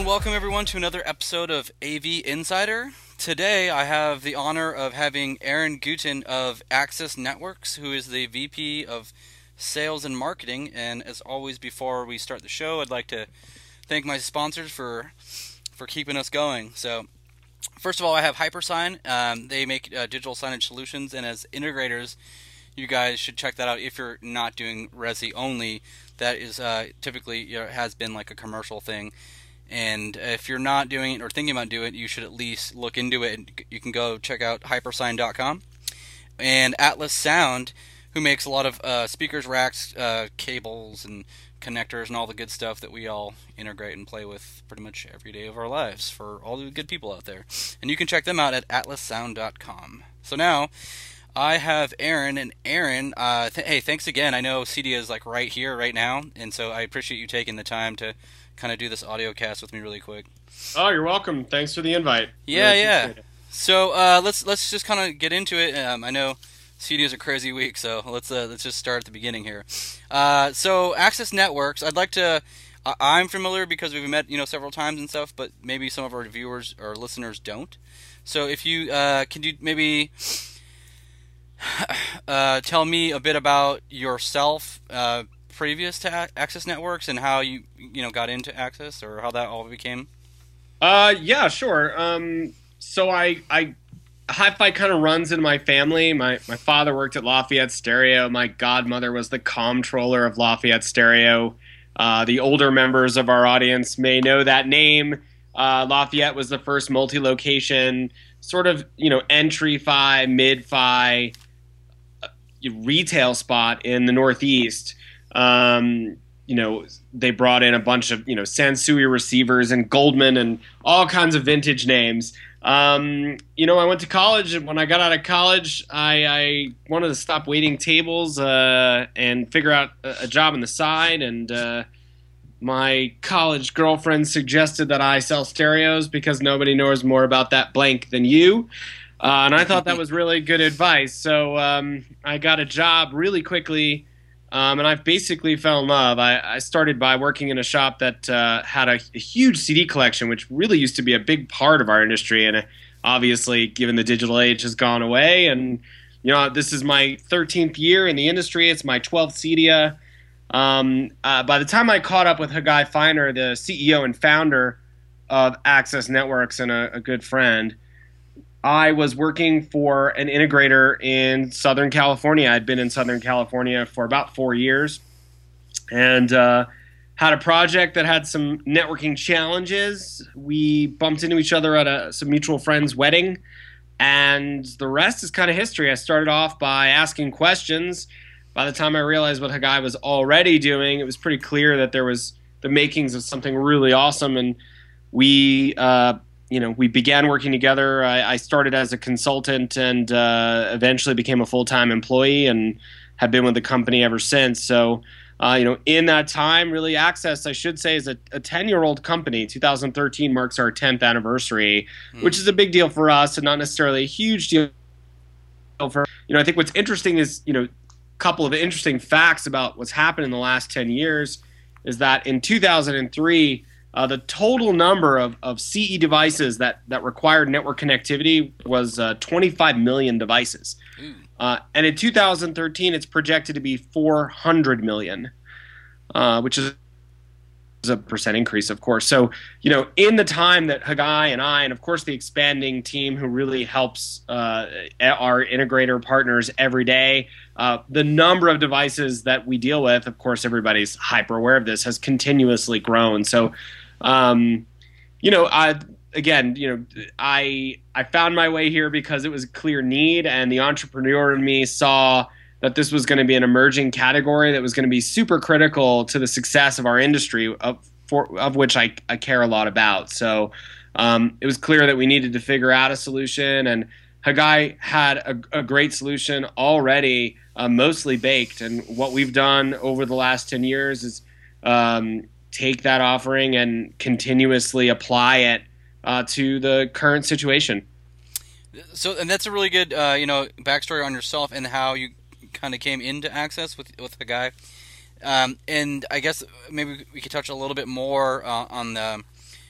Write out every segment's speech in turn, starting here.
and welcome everyone to another episode of AV Insider. Today I have the honor of having Aaron Guten of Access Networks, who is the VP of Sales and Marketing. And as always, before we start the show, I'd like to thank my sponsors for keeping us going. So, first of all, I have HyperSign. They make digital signage solutions, and as integrators, you guys should check that out if you're not doing Resi only. That is typically has been like a commercial thing. And if you're not doing it or thinking about doing it, you should at least look into it. And you can go check out hypersign.com. And Atlas Sound, who makes a lot of speakers, racks, cables, and connectors, and all the good stuff that we all integrate and play with pretty much every day of our lives for all the good people out there. And you can check them out at atlassound.com. So now I have Aaron, and Aaron, hey, thanks again. I know CEDIA is like right here, right now, and so I appreciate you taking the time to kind of do this audio cast with me really quick. Oh, you're welcome. Thanks for the invite. Yeah. So let's just kind of get into it. I know CEDIA is a crazy week, so let's just start at the beginning here. So Access Networks, I'd like to. I'm familiar because we've met several times and stuff, but maybe some of our viewers or listeners don't. So if you can you maybe tell me a bit about yourself previous to Access Networks and how you got into Access, or how that all became? Yeah, sure. So I hi-fi kind of runs in my family. My father worked at Lafayette Stereo. My godmother was the comptroller of Lafayette Stereo. The older members of our audience may know that name. Lafayette was the first multi-location, sort of entry-fi, mid-fi retail spot in the Northeast. They brought in a bunch of, Sansui receivers and Goldman and all kinds of vintage names. I went to college, and when I got out of college, I wanted to stop waiting tables and figure out a job on the side. And my college girlfriend suggested that I sell stereos because nobody knows more about that blank than you. And I thought that was really good advice. So I got a job really quickly. And I've basically fell in love. I started by working in a shop that had a huge CD collection, which really used to be a big part of our industry. And obviously, given the digital age, has gone away. And, this is my 13th year in the industry. It's my 12th CEDIA. By the time I caught up with Hagai Feiner, the CEO and founder of Access Networks and a good friend, I was working for an integrator in Southern California. I'd been in Southern California for about 4 years, and had a project that had some networking challenges. We bumped into each other at some mutual friend's wedding, and the rest is kind of history. I started off by asking questions. By the time I realized what Hagai was already doing, it was pretty clear that there was the makings of something really awesome, and we began working together. I started as a consultant and eventually became a full-time employee and have been with the company ever since. So, in that time, really, Access, I should say, is a 10-year-old company. 2013 marks our 10th anniversary, which is a big deal for us and not necessarily a huge deal for, I think what's interesting is, a couple of interesting facts about what's happened in the last 10 years is that in 2003, the total number of CE devices that required network connectivity was 25 million devices. And in 2013, it's projected to be 400 million, which is a percent increase, of course. So, in the time that Hagai and I, and of course the expanding team who really helps our integrator partners every day, the number of devices that we deal with, of course, everybody's hyper aware of this, has continuously grown. So, I found my way here because it was a clear need, and the entrepreneur in me saw that this was going to be an emerging category that was going to be super critical to the success of our industry, of which I care a lot about. So it was clear that we needed to figure out a solution, and Hagai had a great solution already, mostly baked. And what we've done over the last 10 years is take that offering and continuously apply it to the current situation. So, and that's a really good, backstory on yourself and how you kind of came into Access with Hagai. And I guess maybe we could touch a little bit more on the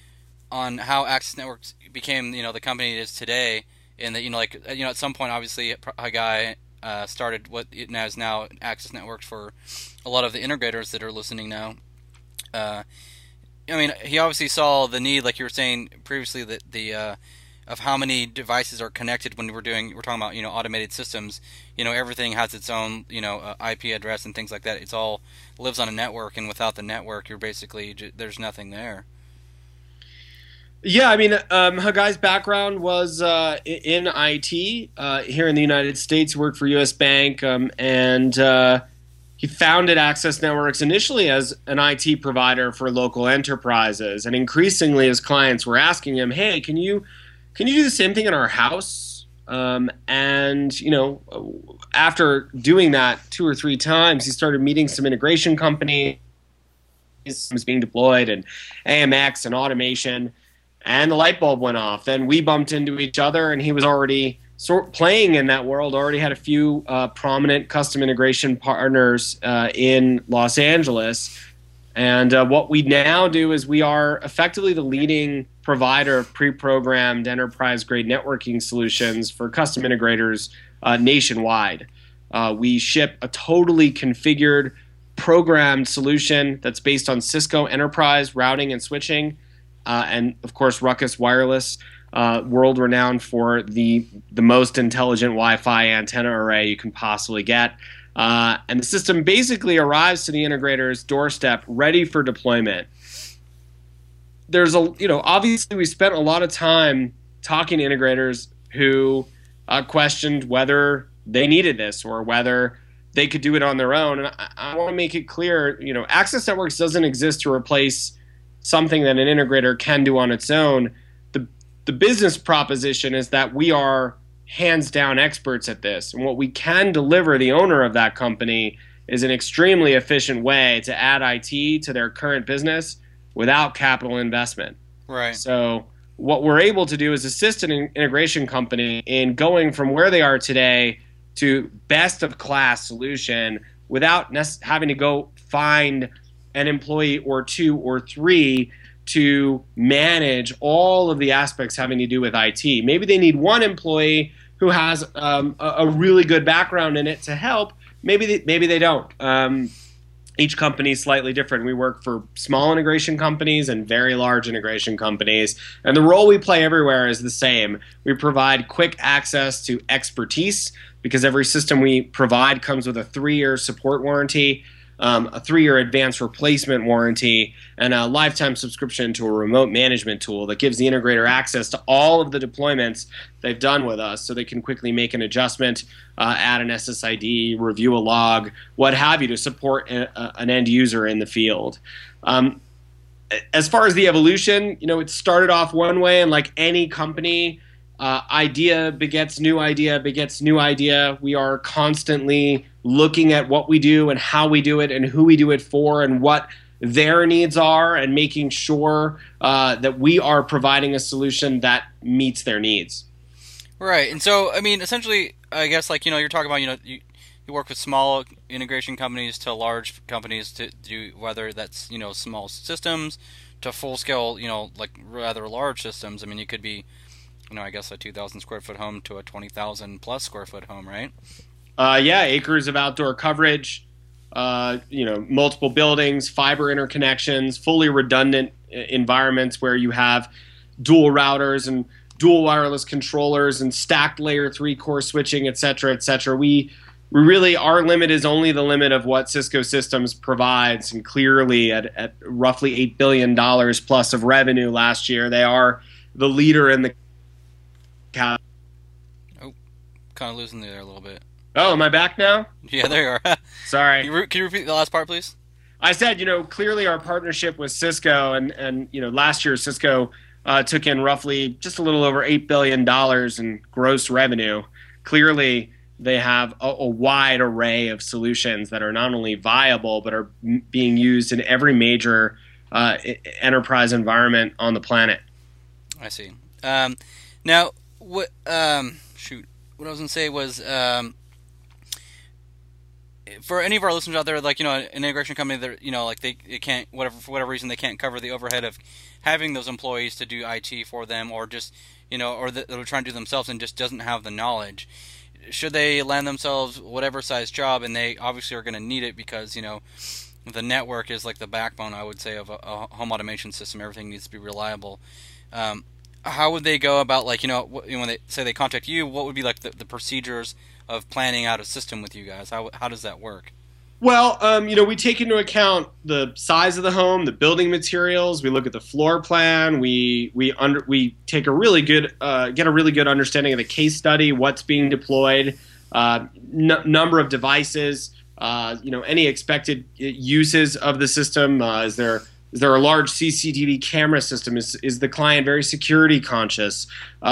on how Access Networks became, the company it is today, and that, at some point, obviously, a guy started what it is now Access Networks for a lot of the integrators that are listening now. Uh, I mean, he obviously saw the need, like you were saying previously, that the of how many devices are connected when we're talking about automated systems. Everything has its own IP address and things like that. It's all lives on a network, and without the network, you're basically there's nothing there. Yeah, I mean, Hagai's background was in IT here in the United States. He worked for U.S. Bank, and he founded Access Networks initially as an IT provider for local enterprises, and increasingly, his clients were asking him, "Hey, can you do the same thing in our house?" And after doing that 2 or 3 times, he started meeting some integration companies was being deployed, and AMX and automation, and the light bulb went off. Then we bumped into each other, and he was already playing in that world. Already had a few prominent custom integration partners in Los Angeles. And what we now do is we are effectively the leading provider of pre-programmed enterprise-grade networking solutions for custom integrators nationwide. We ship a totally configured, programmed solution that's based on Cisco enterprise routing and switching, and of course Ruckus Wireless, world-renowned for the most intelligent Wi-Fi antenna array you can possibly get. And the system basically arrives to the integrator's doorstep, ready for deployment. Obviously we spent a lot of time talking to integrators who questioned whether they needed this or whether they could do it on their own. And I want to make it clear, Access Networks doesn't exist to replace something that an integrator can do on its own. The business proposition is that we are hands down experts at this, and what we can deliver the owner of that company is an extremely efficient way to add IT to their current business without capital investment. Right. So what we're able to do is assist an integration company in going from where they are today to best of class solution without having to go find an employee or 2 or 3 to manage all of the aspects having to do with IT. Maybe they need one employee who has a really good background in it to help. Maybe they don't. Each company is slightly different. We work for small integration companies and very large integration companies, and the role we play everywhere is the same. We provide quick access to expertise because every system we provide comes with a 3-year support warranty, a 3-year advanced replacement warranty, and a lifetime subscription to a remote management tool that gives the integrator access to all of the deployments they've done with us so they can quickly make an adjustment, add an SSID, review a log, what have you, to support an end user in the field. As far as the evolution, it started off one way, and like any company, idea begets new idea begets new idea. We are constantly looking at what we do and how we do it and who we do it for and what their needs are, and making sure that we are providing a solution that meets their needs. Right. And so, I mean, essentially, I guess, like, you're talking about, you work with small integration companies to large companies to do, whether that's, small systems to full scale, like rather large systems. I mean, you could be, I guess a 2,000 square foot home to a 20,000 plus square foot home, right? Yeah, acres of outdoor coverage, multiple buildings, fiber interconnections, fully redundant environments where you have dual routers and dual wireless controllers and stacked layer 3 core switching, et cetera, et cetera. We really, our limit is only the limit of what Cisco Systems provides, and clearly at roughly $8 billion plus of revenue last year, they are the leader in the kind of losing there a little bit. Oh, am I back now? Yeah, there you are. Sorry. Can you repeat the last part, please? I said, clearly our partnership with Cisco, and last year Cisco took in roughly just a little over $8 billion in gross revenue. Clearly, they have a wide array of solutions that are not only viable, but are being used in every major enterprise environment on the planet. I see. Now, what I was going to say was, for any of our listeners out there, like, an integration company that, like they can't, whatever, for whatever reason, they can't cover the overhead of having those employees to do IT for them, or just, or they're trying to do themselves and just doesn't have the knowledge. Should they land themselves whatever size job, and they obviously are going to need it because, the network is like the backbone, I would say, of a home automation system. Everything needs to be reliable. How would they go about, like, when they say they contact you, what would be like the procedures of planning out a system with you guys? How does that work? Well, we take into account the size of the home, the building materials. We look at the floor plan. We take a really good get a really good understanding of the case study, what's being deployed, number of devices, any expected uses of the system. Is there a large CCTV camera system? Is the client very security conscious?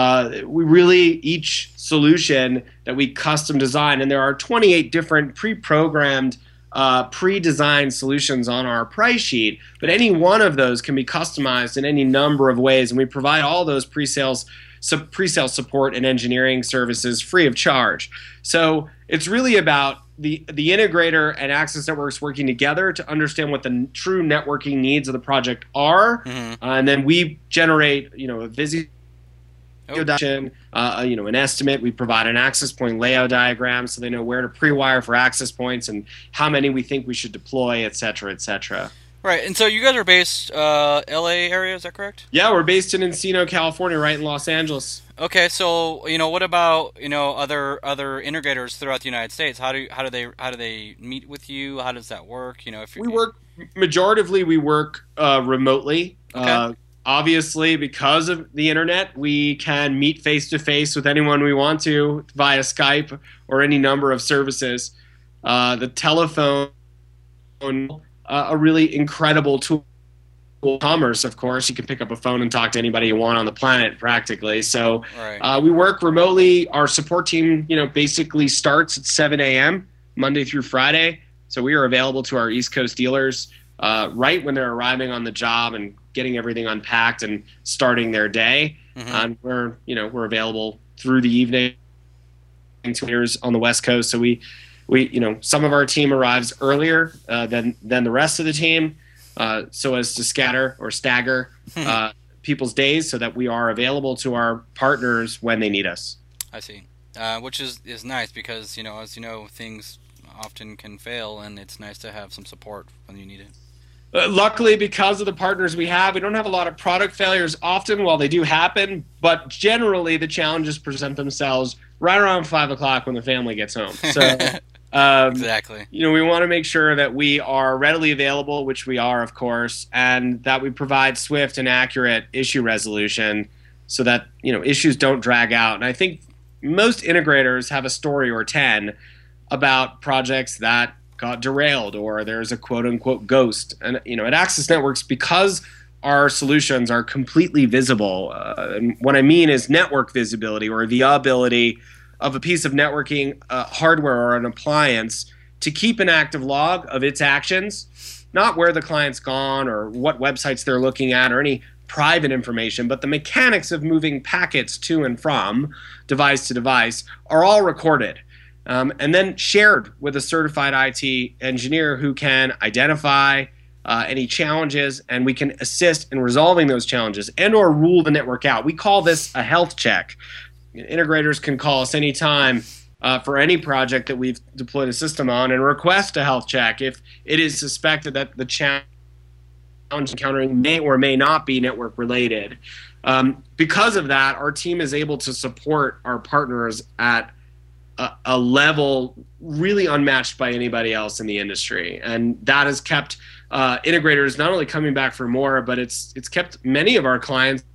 Each solution that we custom design, and there are 28 different pre-programmed, pre-designed solutions on our price sheet, but any one of those can be customized in any number of ways, and we provide all those pre-sale support and engineering services free of charge. So it's really about the integrator and Access Networks working together to understand what the true networking needs of the project are, and then we generate, a Visio an estimate. We provide an access point layout diagram so they know where to pre-wire for access points and how many we think we should deploy, et cetera, et cetera. Right, and so you guys are based L.A. area, is that correct? Yeah, we're based in Encino, California, right in Los Angeles. Okay, so what about other integrators throughout the United States? How do they meet with you? How does that work? Majoritively we work remotely. Okay. Obviously, because of the internet, we can meet face to face with anyone we want to via Skype or any number of services. The telephone, a really incredible tool. Commerce, of course, you can pick up a phone and talk to anybody you want on the planet, practically. So right. We work remotely. Our support team, basically starts at 7 a.m. Monday through Friday. So we are available to our East Coast dealers right when they're arriving on the job and getting everything unpacked and starting their day. And we're available through the evening to years on the West Coast. So we some of our team arrives earlier than the rest of the team. So as to scatter or stagger people's days so that we are available to our partners when they need us. I see. Which is nice because, as you know, things often can fail, and it's nice to have some support when you need it. Luckily, because of the partners we don't have a lot of product failures often, while they do happen, but generally the challenges present themselves right around 5 o'clock when the family gets home. So exactly. We want to make sure that we are readily available, which we are, of course, and that we provide swift and accurate issue resolution so that, issues don't drag out. And I think most integrators have a story or 10 about projects that got derailed or there's a quote-unquote ghost. And, at Access Networks, because our solutions are completely visible, and what I mean is network visibility or the ability of a piece of networking hardware or an appliance to keep an active log of its actions, not where the client's gone or what websites they're looking at or any private information, but the mechanics of moving packets to and from device to device are all recorded and then shared with a certified IT engineer who can identify any challenges, and we can assist in resolving those challenges and or rule the network out. We call this a health check. Integrators can call us anytime for any project that we've deployed a system on and request a health check if it is suspected that the challenge encountering may or may not be network related. Because of that, our team is able to support our partners at a level really unmatched by anybody else in the industry, and that has kept integrators not only coming back for more, but it's kept many of our clients,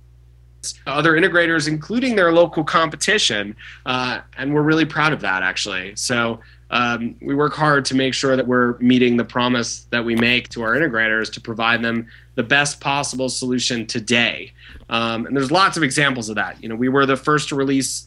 other integrators, including their local competition, and we're really proud of that, actually. So we work hard to make sure that we're meeting the promise that we make to our integrators to provide them the best possible solution today. And there's lots of examples of that. We were the first to release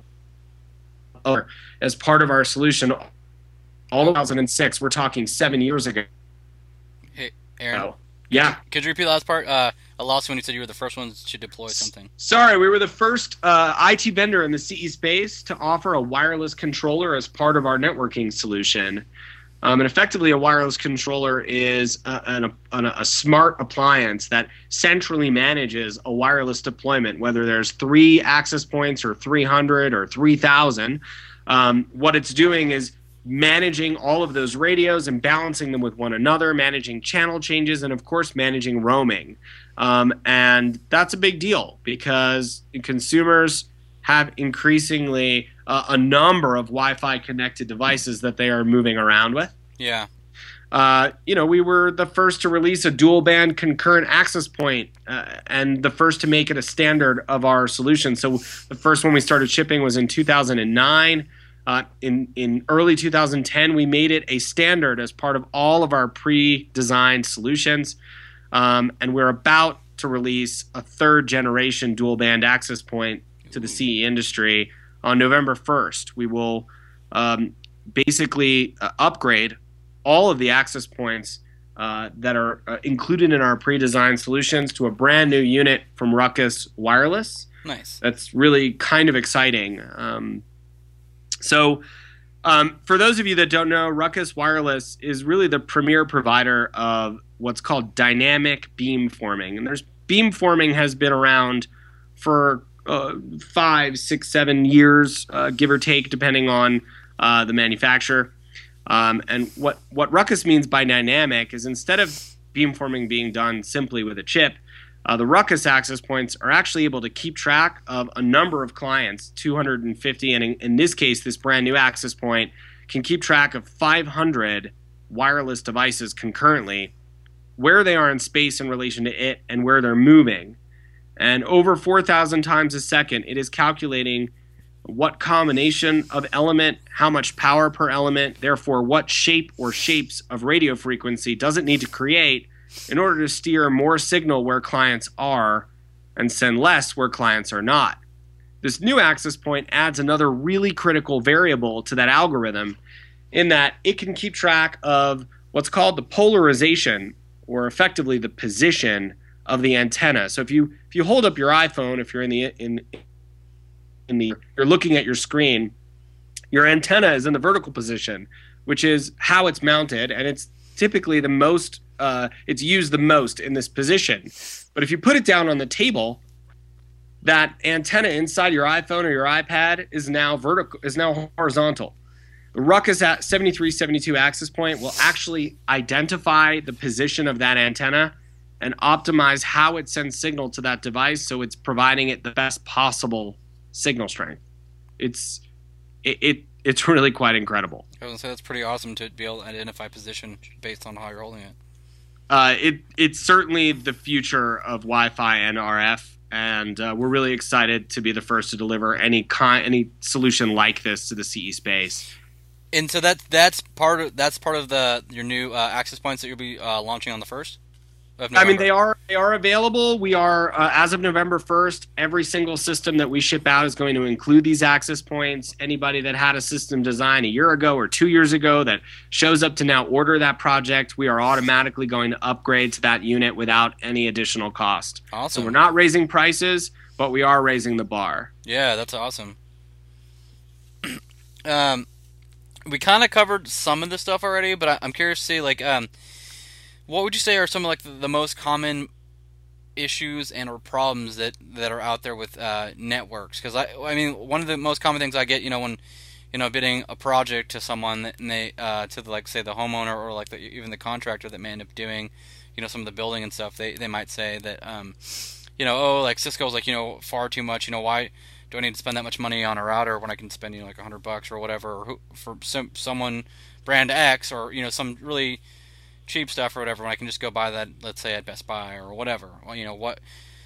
as part of our solution all 2006. We're talking 7 years ago. Hey, Aaron. Yeah. Could you repeat the last part? I lost when you said you were the first ones to deploy something. Sorry, we were the first IT vendor in the CE space to offer a wireless controller as part of our networking solution. And effectively, a wireless controller is a smart appliance that centrally manages a wireless deployment, whether there's 3 access points or 300 or 3,000. What it's doing is managing all of those radios and balancing them with one another, managing channel changes, and of course, managing roaming. And that's a big deal because consumers have increasingly a number of Wi-Fi connected devices that they are moving around with. Yeah. We were the first to release a dual band concurrent access point and the first to make it a standard of our solution. So the first one we started shipping was in 2009. In early 2010, we made it a standard as part of all of our pre-designed solutions. And we're about to release a 3rd generation dual band access point to the CE industry on November 1st. We will basically upgrade all of the access points that are included in our pre-designed solutions to a brand new unit from Ruckus Wireless. Nice. That's really kind of exciting. So for those of you that don't know, Ruckus Wireless is really the premier provider of what's called dynamic beamforming. And beamforming has been around for 5, 6, 7 years, give or take, depending on the manufacturer. And what Ruckus means by dynamic is instead of beamforming being done simply with a chip, the Ruckus access points are actually able to keep track of a number of clients, 250, and in this case, this brand new access point can keep track of 500 wireless devices concurrently, where they are in space in relation to it and where they're moving. And over 4,000 times a second, it is calculating what combination of element, how much power per element, therefore what shape or shapes of radio frequency does it need to create in order to steer more signal where clients are and send less where clients are not. This new access point adds another really critical variable to that algorithm in that it can keep track of what's called the polarization, or effectively the position of the antenna. So if you hold up your iPhone, if you're you're looking at your screen, your antenna is in the vertical position, which is how it's mounted, and it's typically the most it's used the most in this position. But if you put it down on the table, that antenna inside your iPhone or your iPad is now horizontal. The Ruckus 7372 access point will actually identify the position of that antenna and optimize how it sends signal to that device so it's providing it the best possible signal strength. It's really quite incredible. I was going to say that's pretty awesome to be able to identify position based on how you're holding it. It's certainly the future of Wi-Fi and RF, and we're really excited to be the first to deliver any solution like this to the CE space. And so that's part of your new access points that you'll be launching on the 1st of November? I mean, they are available. We are as of November 1st, every single system that we ship out is going to include these access points. Anybody that had a system design a year ago or 2 years ago that shows up to now order that project, we are automatically going to upgrade to that unit without any additional cost. Awesome. So we're not raising prices, but we are raising the bar. Yeah, that's awesome. We kind of covered some of the stuff already, but I'm curious to see, like, what would you say are some of like the most common issues and or problems that are out there with networks? Because I mean, one of the most common things I get, when bidding a project to someone and they to the, like, say the homeowner or like even the contractor that may end up doing some of the building and stuff, they might say that like Cisco's like far too much. Why do I need to spend that much money on a router when I can spend like $100 or whatever, or for someone brand X, or some really cheap stuff or whatever, when I can just go buy that, let's say at Best Buy or whatever. What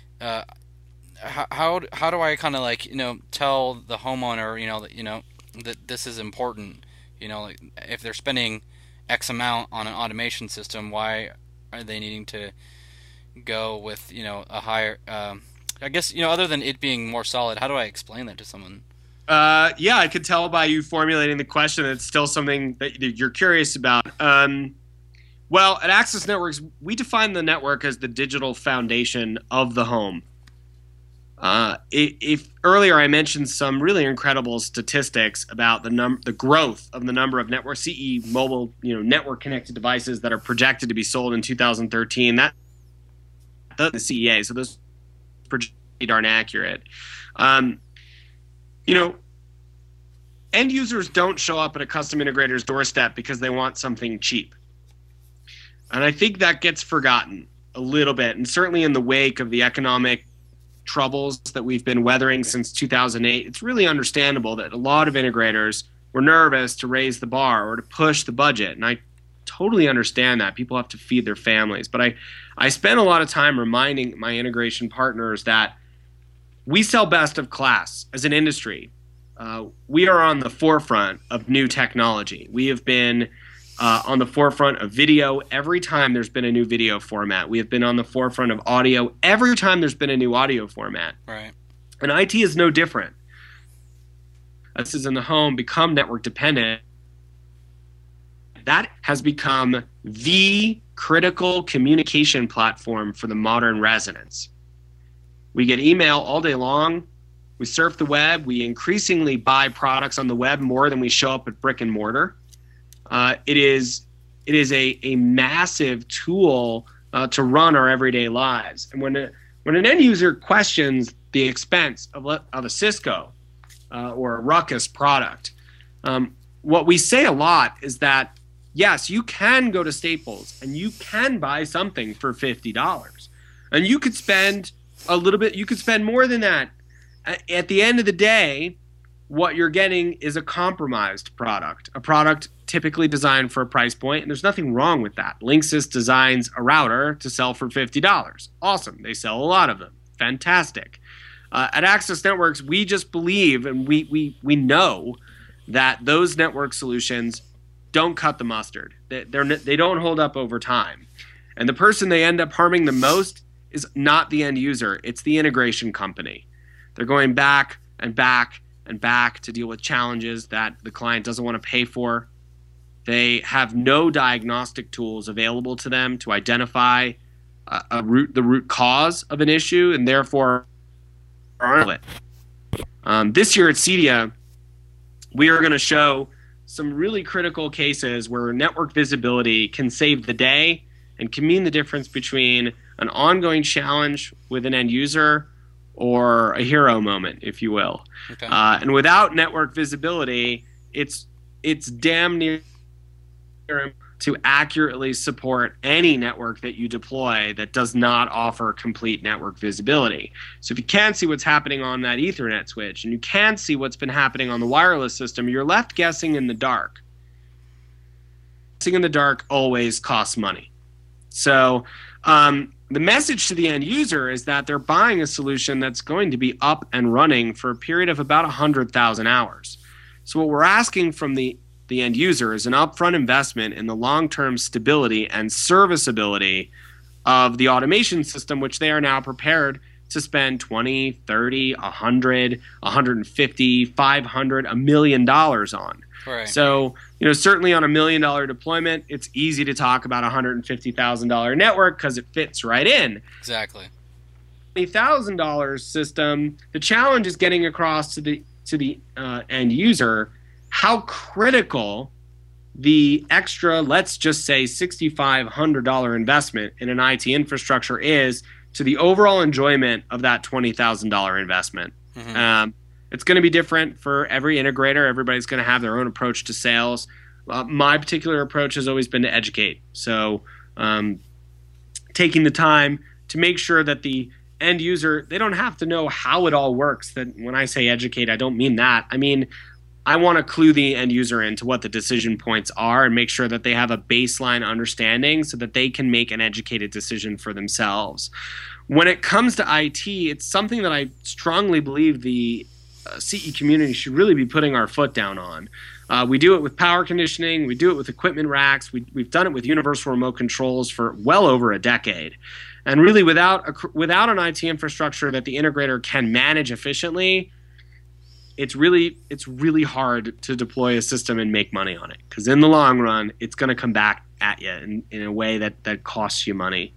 how do I kind of like tell the homeowner that this is important, like if they're spending X amount on an automation system, why are they needing to go with a higher I guess other than it being more solid, how do I explain that to someone? Yeah, I could tell by you formulating the question that it's still something that you're curious about. Well, at Access Networks, we define the network as the digital foundation of the home. If earlier I mentioned some really incredible statistics about the growth of the number of network CE mobile, network connected devices that are projected to be sold in 2013, that the CEA, so those projections are darn accurate. End users don't show up at a custom integrator's doorstep because they want something cheap. And I think that gets forgotten a little bit, and certainly in the wake of the economic troubles that we've been weathering since 2008, it's really understandable that a lot of integrators were nervous to raise the bar or to push the budget. And I totally understand that. People have to feed their families. But I spend a lot of time reminding my integration partners that we sell best of class as an industry. We are on the forefront of new technology. We have been on the forefront of video every time there's been a new video format. We have been on the forefront of audio every time there's been a new audio format. Right. And IT is no different. This is in the home, become network dependent. That has become the critical communication platform for the modern residents. We get email all day long. We surf the web. We increasingly buy products on the web more than we show up at brick and mortar. It is a massive tool to run our everyday lives. And when an end user questions the expense of a Cisco or a Ruckus product, what we say a lot is that, yes, you can go to Staples and you can buy something for $50. And you could spend a little bit, you could spend more than that. At the end of the day, what you're getting is a compromised product, a product typically designed for a price point, and there's nothing wrong with that. Linksys designs a router to sell for $50. Awesome. They sell a lot of them. Fantastic. At Access Networks, we just believe and we know that those network solutions don't cut the mustard. They don't hold up over time. And the person they end up harming the most is not the end user. It's the integration company. They're going back and back and back to deal with challenges that the client doesn't want to pay for. They have no diagnostic tools available to them to identify the root cause of an issue, and therefore it. This year at CEDIA, we are going to show some really critical cases where network visibility can save the day and can mean the difference between an ongoing challenge with an end user or a hero moment, if you will. Okay. And without network visibility, it's damn near to accurately support any network that you deploy that does not offer complete network visibility. So if you can't see what's happening on that Ethernet switch and you can't see what's been happening on the wireless system, you're left guessing in the dark. Guessing in the dark always costs money. So the message to the end user is that they're buying a solution that's going to be up and running for a period of about 100,000 hours. So what we're asking from the end user is an upfront investment in the long-term stability and serviceability of the automation system, which they are now prepared to spend 20, 30, 100, 150, 500, $1 million on. Right. So, certainly on $1 million deployment, it's easy to talk about a $150,000 network because it fits right in. Exactly. $20,000 system, the challenge is getting across to the end user how critical the extra, let's just say $6,500 investment in an IT infrastructure is to the overall enjoyment of that $20,000 investment. Mm-hmm. It's going to be different for every integrator. Everybody's going to have their own approach to sales. My particular approach has always been to educate. So taking the time to make sure that the end user, they don't have to know how it all works. That when I say educate, I don't mean that. I mean, I want to clue the end user into what the decision points are and make sure that they have a baseline understanding so that they can make an educated decision for themselves. When it comes to IT, it's something that I strongly believe the CE community should really be putting our foot down on. We do it with power conditioning. We do it with equipment racks. We've done it with universal remote controls for well over a decade. And really, without an IT infrastructure that the integrator can manage efficiently, it's really hard to deploy a system and make money on it, because in the long run, it's going to come back at you in a way that costs you money.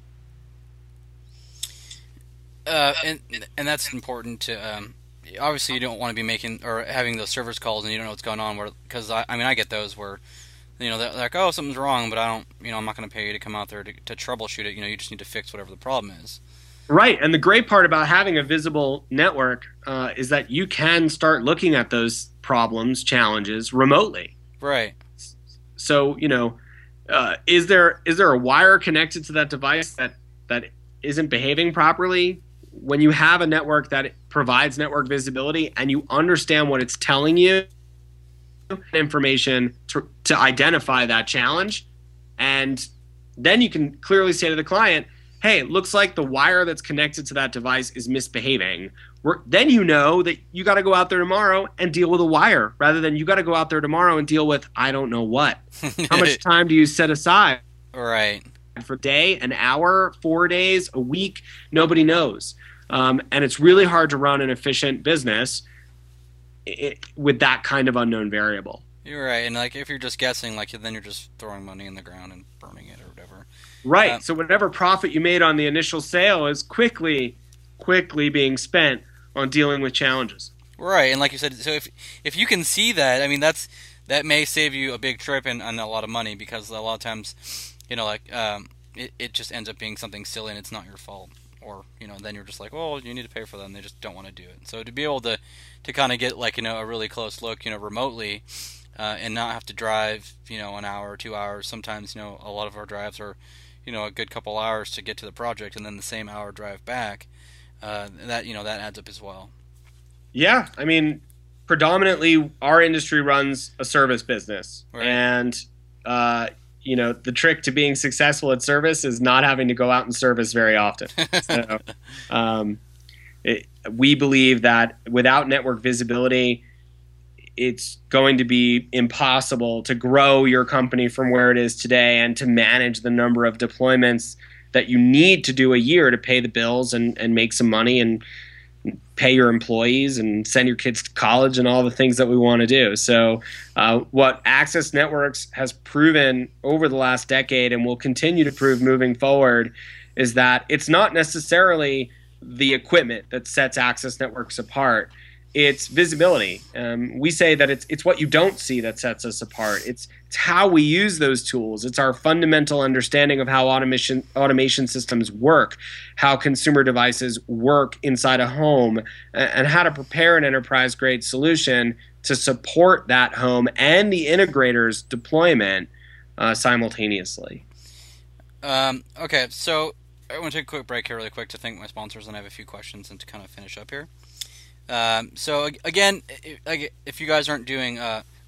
And that's important to. Obviously, you don't want to be making or having those service calls and you don't know what's going on. Because I get those where, they're like, oh, something's wrong, but I don't, I'm not going to pay you to come out there to troubleshoot it. You just need to fix whatever the problem is. Right, and the great part about having a visible network is that you can start looking at those problems, challenges remotely. Right. So, is there a wire connected to that device that isn't behaving properly? When you have a network that provides network visibility and you understand what it's telling you, information to identify that challenge, and then you can clearly say to the client, hey, it looks like the wire that's connected to that device is misbehaving. Then you know that you got to go out there tomorrow and deal with a wire, rather than you got to go out there tomorrow and deal with I don't know what. How much time do you set aside? Right. For a day, an hour, 4 days, a week? Nobody knows. And it's really hard to run an efficient business with that kind of unknown variable. You're right, and if you're just guessing, then you're just throwing money in the ground and burning it or whatever. Right. So whatever profit you made on the initial sale is quickly being spent on dealing with challenges. Right, and like you said, so if you can see that, that may save you a big trip and a lot of money, because a lot of times, it just ends up being something silly and it's not your fault. Or, then you're just like, well, you need to pay for them. They just don't want to do it. So to be able to kind of get a really close look, remotely, and not have to drive, an hour or 2 hours. Sometimes, a lot of our drives are, a good couple hours to get to the project, and then the same hour drive back. That adds up as well. Yeah, predominantly our industry runs a service business, right. And the trick to being successful at service is not having to go out and service very often. So, we believe that without network visibility, it's going to be impossible to grow your company from where it is today and to manage the number of deployments that you need to do a year to pay the bills and make some money and pay your employees and send your kids to college and all the things that we want to do. So what Access Networks has proven over the last decade and will continue to prove moving forward is that it's not necessarily the equipment that sets Access Networks apart. It's visibility. We say that it's what you don't see that sets us apart. It's how we use those tools. It's our fundamental understanding of how automation systems work, how consumer devices work inside a home, and how to prepare an enterprise-grade solution to support that home and the integrator's deployment simultaneously. Okay, so I want to take a quick break here really quick to thank my sponsors, and I have a few questions and to kind of finish up here. So again, if you guys aren't doing,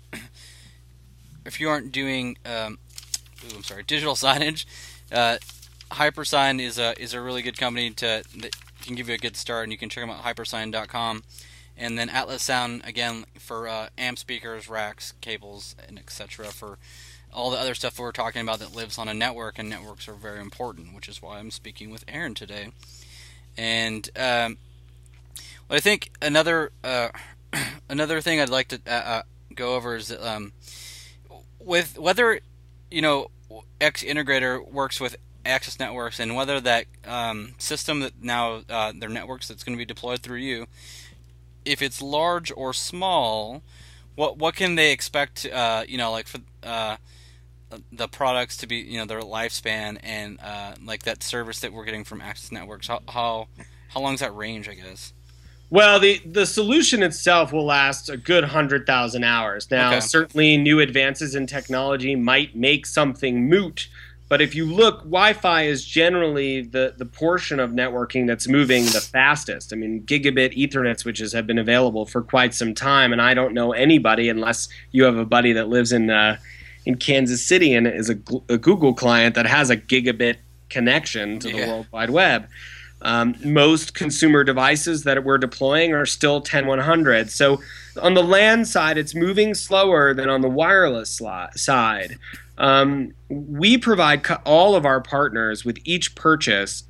digital signage, Hypersign is a really good company that can give you a good start, and you can check them out at hypersign.com. And then Atlas Sound, again, for amp speakers, racks, cables, and etc. for all the other stuff that we're talking about that lives on a network, and networks are very important, which is why I'm speaking with Aaron today. And well, I think another thing I'd like to go over is that, with whether X Integrator works with Access Networks, and whether that system that now their networks that's going to be deployed through you, if it's large or small, what can they expect? For the products to be their lifespan, and that service that we're getting from Access Networks. How long's that range, I guess? Well, the solution itself will last a good 100,000 hours. Now, okay. Certainly new advances in technology might make something moot, but if you look, Wi-Fi is generally the portion of networking that's moving the fastest. Gigabit Ethernet switches have been available for quite some time, and I don't know anybody, unless you have a buddy that lives in Kansas City and is a Google client, that has a gigabit connection to the World Wide Web. Most consumer devices that we're deploying are still 10100. So on the LAN side, it's moving slower than on the wireless side. We provide all of our partners with each purchase a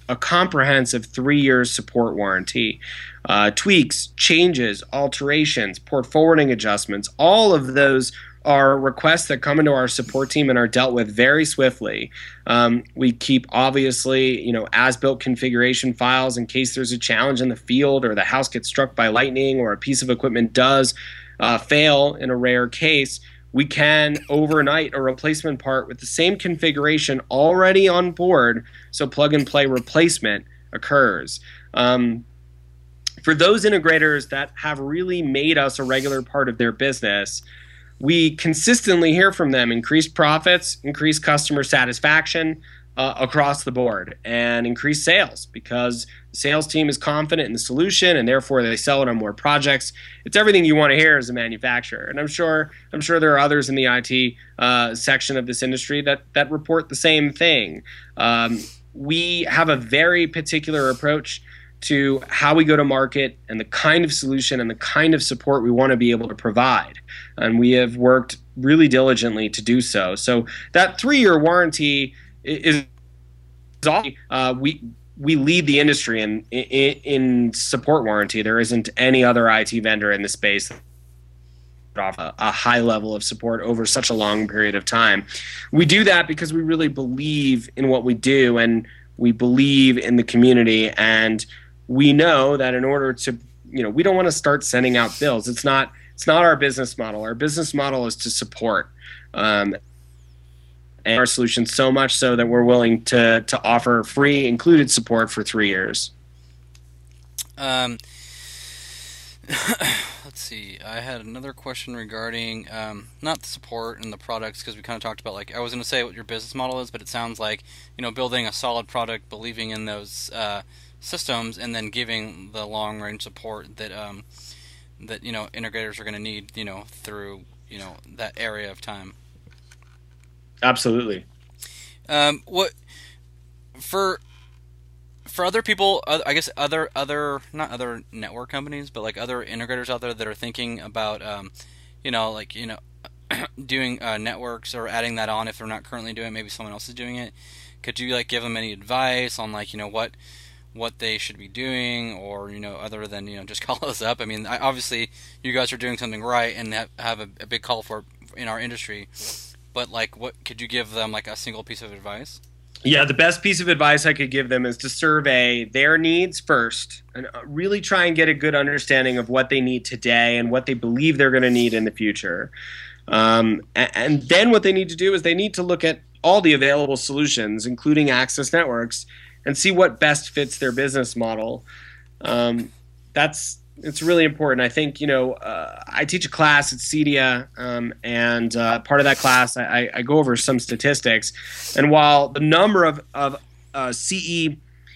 a comprehensive 3-year support warranty. Tweaks, changes, alterations, port forwarding adjustments, all of those are requests that come into our support team and are dealt with very swiftly. We keep, obviously, as-built configuration files in case there's a challenge in the field or the house gets struck by lightning or a piece of equipment does fail in a rare case. We can overnight a replacement part with the same configuration already on board, so plug-and-play replacement occurs. For those integrators that have really made us a regular part of their business, we consistently hear from them increased profits, increased customer satisfaction across the board, and increased sales because the sales team is confident in the solution and therefore they sell it on more projects. It's everything you want to hear as a manufacturer. And I'm sure there are others in the IT section of this industry that report the same thing. We have a very particular approach to how we go to market and the kind of solution and the kind of support we want to be able to provide. And we have worked really diligently to do so. So that 3-year warranty is we lead the industry in support warranty. There isn't any other IT vendor in the space that offer a high level of support over such a long period of time. We do that because we really believe in what we do and we believe in the community, and we know that in order to, we don't want to start sending out bills. It's not our business model. Our business model is to support and our solution so much so that we're willing to offer free included support for 3 years. Let's see. I had another question regarding not the support and the products, because we kind of talked about, I was going to say what your business model is, but it sounds like, building a solid product, believing in those systems, and then giving the long range support that that integrators are going to need through that area of time. Absolutely. What for other people, I guess other not other network companies, but other integrators out there that are thinking about doing networks or adding that on if they're not currently doing it, maybe someone else is doing it. Could you give them any advice on what they should be doing, or other than just call us up? I mean, obviously you guys are doing something right and have a big call for in our industry, but what could you give them, a single piece of advice? Yeah, the best piece of advice I could give them is to survey their needs first and really try and get a good understanding of what they need today and what they believe they're going to need in the future. And then what they need to do is they need to look at all the available solutions, including access networks, and see what best fits their business model. It's really important. I think, I teach a class at CEDIA, and part of that class, I go over some statistics. And while the number of custom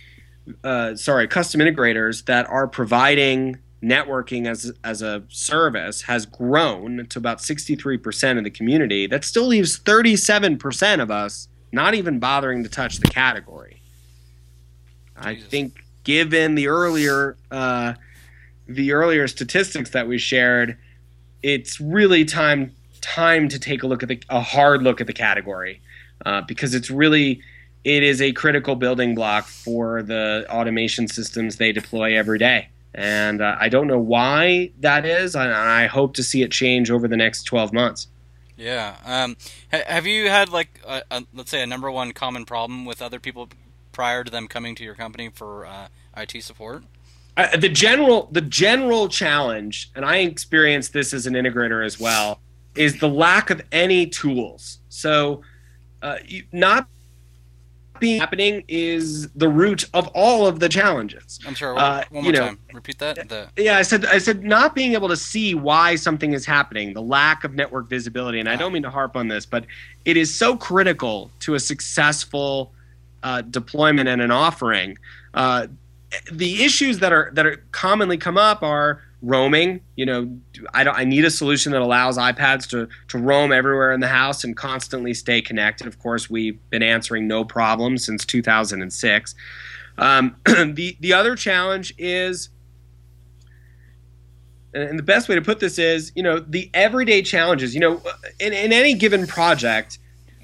integrators that are providing networking as a service has grown to about 63% of the community, that still leaves 37% of us not even bothering to touch the category. Jesus. I think given the earlier statistics that we shared, it's really time to take a hard look at the category, because it is a critical building block for the automation systems they deploy every day. And I don't know why that is, and I hope to see it change over the next 12 months. Yeah. Have you had let's say a number one common problem with other people prior to them coming to your company for IT support? The general challenge, and I experienced this as an integrator as well, is the lack of any tools. So not being happening is the root of all of the challenges. I'm sorry, one more time. Repeat that. Yeah, I said not being able to see why something is happening, the lack of network visibility, and I don't mean to harp on this, but it is so critical to a successful deployment and an offering. The issues that are commonly come up are roaming. I need a solution that allows iPads to roam everywhere in the house and constantly stay connected. Of course, we've been answering no problem since 2006. The other challenge is, and the best way to put this is, the everyday challenges. In any given project,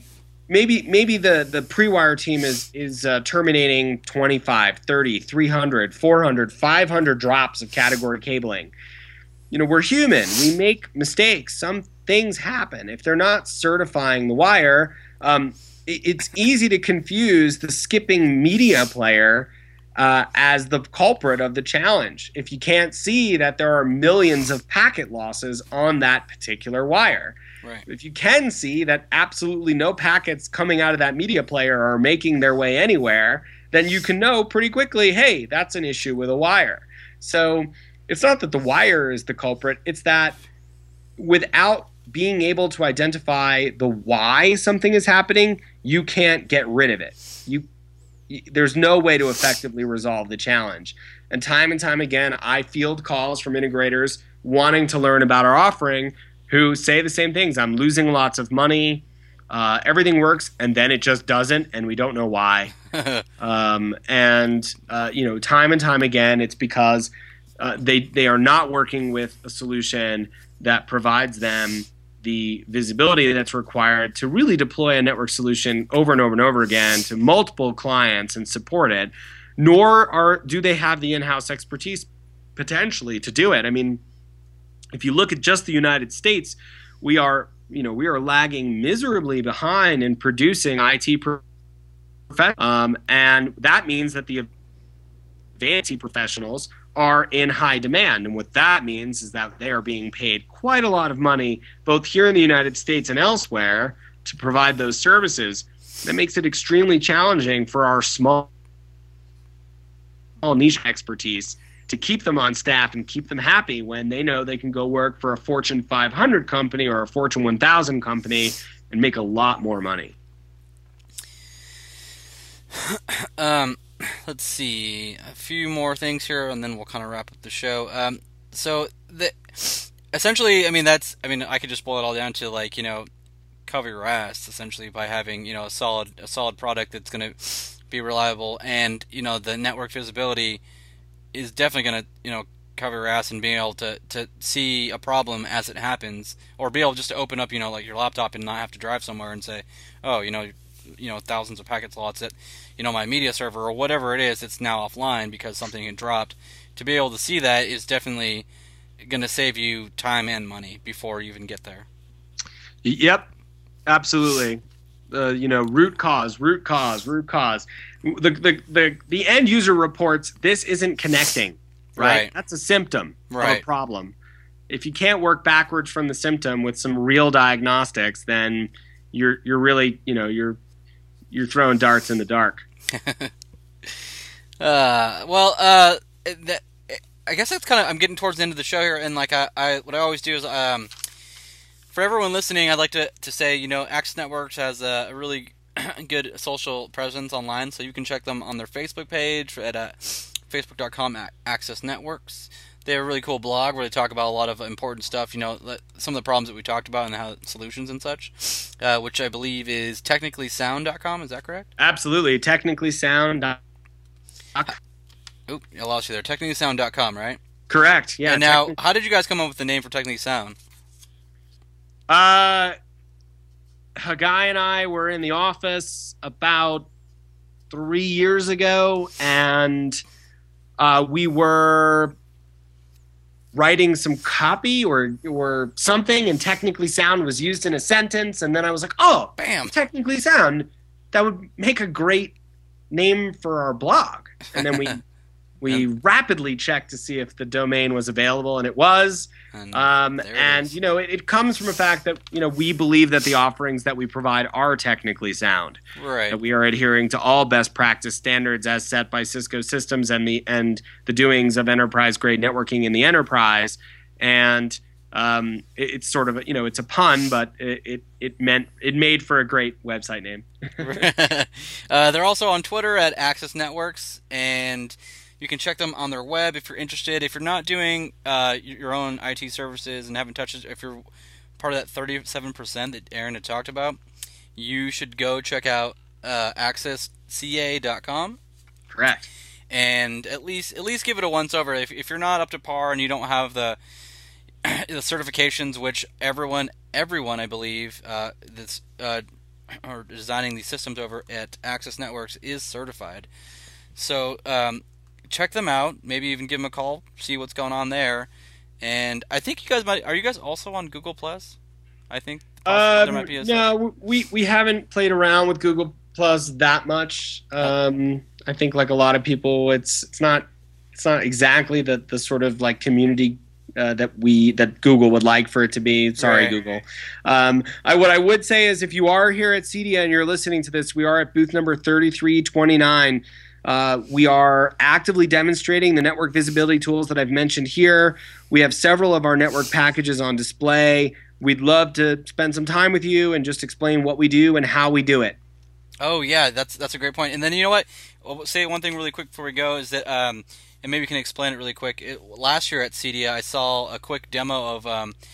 maybe the pre-wire team is terminating 25, 30, 300, 400, 500 drops of category cabling. We're human. We make mistakes. Some things happen. If they're not certifying the wire, it's easy to confuse the skipping media player as the culprit of the challenge if you can't see that there are millions of packet losses on that particular wire. Right. If you can see that absolutely no packets coming out of that media player are making their way anywhere, then you can know pretty quickly, hey, that's an issue with a wire. So it's not that the wire is the culprit, it's that without being able to identify the why something is happening, you can't get rid of it. There's no way to effectively resolve the challenge. And time again, I field calls from integrators wanting to learn about our offering who say the same things. I'm losing lots of money. Everything works, and then it just doesn't, and we don't know why. Time and time again, it's because they are not working with a solution that provides them the visibility that's required to really deploy a network solution over and over and over again to multiple clients and support it, nor do they have the in-house expertise potentially to do it. I mean, if you look at just the United States, we are lagging miserably behind in producing IT professionals, and that means that the advanced IT professionals are in high demand. And what that means is that they are being paid quite a lot of money, both here in the United States and elsewhere, to provide those services. That makes it extremely challenging for our small niche expertise to keep them on staff and keep them happy when they know they can go work for a Fortune 500 company or a Fortune 1000 company and make a lot more money. Let's see, a few more things here, and then we'll kind of wrap up the show. Essentially, I could just boil it all down to cover your ass essentially by having a solid product that's going to be reliable, and the network visibility is definitely going to cover your ass and being able to see a problem as it happens, or be able just to open up your laptop and not have to drive somewhere and say, oh, thousands of packet slots at my media server or whatever it is, it's now offline because something had dropped. To be able to see that is definitely going to save you time and money before you even get there. Yep, absolutely. Root cause. The end user reports this isn't connecting, right? That's a symptom of a problem. If you can't work backwards from the symptom with some real diagnostics, then you're really you're throwing darts in the dark. I guess that's kind of, I'm getting towards the end of the show here, and what I always do is for everyone listening, I'd like to say Access Networks has a really good social presence online, so you can check them on their Facebook page at facebook.com/Access Networks. They have a really cool blog where they talk about a lot of important stuff, some of the problems that we talked about and how solutions and such, which I believe is technicallysound.com. Is that correct? Absolutely. Technicallysound.com. Oop, I lost you there. Technicallysound.com, right? Correct. Yeah. And now, how did you guys come up with the name for Technically Sound? A guy and I were in the office about 3 years ago, and we were writing some copy or something, and Technically Sound was used in a sentence, and then I was like, oh, bam, Technically Sound, that would make a great name for our blog. And then we rapidly checked to see if the domain was available, and it was. And it comes from a fact that we believe that the offerings that we provide are technically sound. Right. That we are adhering to all best practice standards as set by Cisco Systems and the doings of enterprise grade networking in the enterprise. And it's sort of it's a pun, but it made for a great website name. They're also on Twitter at Access Networks, and you can check them on their web if you're interested. If you're not doing your own IT services and haven't touched it, if you're part of that 37% that Aaron had talked about, you should go check out accessca.com. Correct. And at least give it a once over. If you're not up to par and you don't have the certifications, which everyone I believe that's or designing these systems over at Access Networks is certified. So check them out. Maybe even give them a call, see what's going on there. And I think you guys are you guys also on Google Plus? I think there might be no, we haven't played around with Google Plus that much. I think like a lot of people, it's not exactly the sort of like community that Google would like for it to be. Sorry, right. Google. What I would say is if you are here at CEDIA and you're listening to this, we are at booth number 3329. We are actively demonstrating the network visibility tools that I've mentioned here. We have several of our network packages on display. We'd love to spend some time with you and just explain what we do and how we do it. Oh yeah, that's a great point. And then you know what? I'll say one thing really quick before we go is that, and maybe you can explain it really quick. Last year at CEDIA, I saw a quick demo of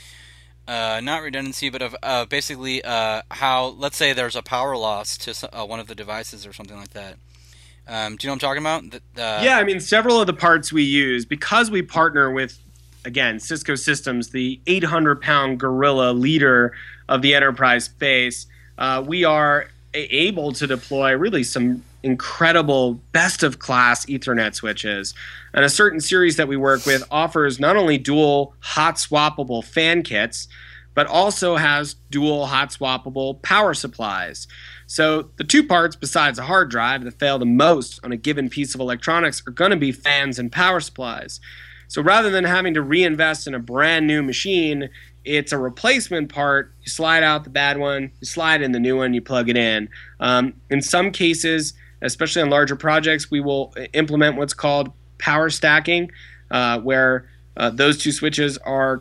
not redundancy, but of basically how, let's say there's a power loss to one of the devices or something like that. Do you know what I'm talking about? Yeah, I mean, several of the parts we use, because we partner with, again, Cisco Systems, the 800-pound gorilla leader of the enterprise space, we are able to deploy really some incredible best-of-class Ethernet switches. And a certain series that we work with offers not only dual hot-swappable fan kits, but also has dual hot-swappable power supplies. So the two parts besides a hard drive that fail the most on a given piece of electronics are going to be fans and power supplies. So rather than having to reinvest in a brand new machine, it's a replacement part. You slide out the bad one, you slide in the new one, you plug it in. In some cases, especially on larger projects, we will implement what's called power stacking, where those two switches are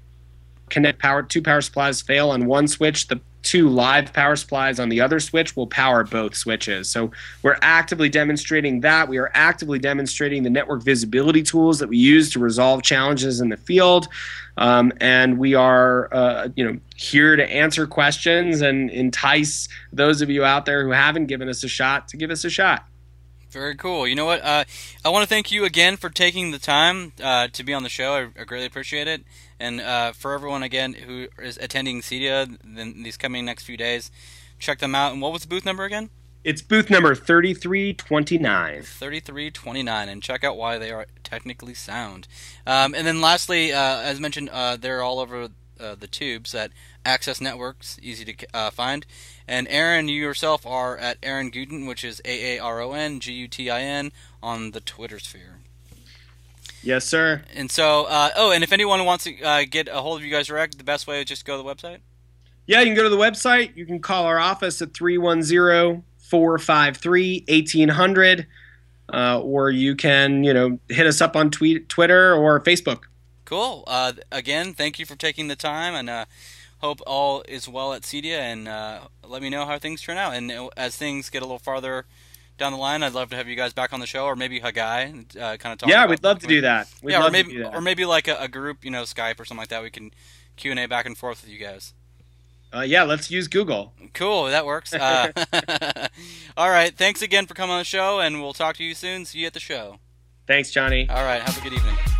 two power supplies fail on one switch, the two live power supplies on the other switch will power both switches. So we're actively demonstrating that. We are actively demonstrating the network visibility tools that we use to resolve challenges in the field. And we are here to answer questions and entice those of you out there who haven't given us a shot to give us a shot. Very cool. You know what? I want to thank you again for taking the time to be on the show. I greatly appreciate it. And for everyone, again, who is attending CEDIA in these coming next few days, check them out. And what was the booth number again? It's booth number 3329. 3329, and check out why they are technically sound. And then lastly, as mentioned, they're all over the tubes at Access Networks, easy to find. And Aaron, you yourself are at Aaron Gutin, which is AARONGUTIN on the Twitter sphere. Yes, sir. And so, and if anyone wants to get a hold of you guys direct, the best way is just go to the website? Yeah, you can go to the website. You can call our office at 310-453-1800, or you can, hit us up on Twitter or Facebook. Cool. Again, thank you for taking the time, and hope all is well at CEDIA, and let me know how things turn out. And as things get a little farther down the line, I'd love to have you guys back on the show, or maybe Hagai, kind of talk. Yeah, we'd love to do that. Or maybe like a group, Skype or something like that. We can Q&A back and forth with you guys. Yeah, let's use Google. Cool, that works. All right, thanks again for coming on the show, and we'll talk to you soon. See you at the show. Thanks, Johnny. All right, have a good evening.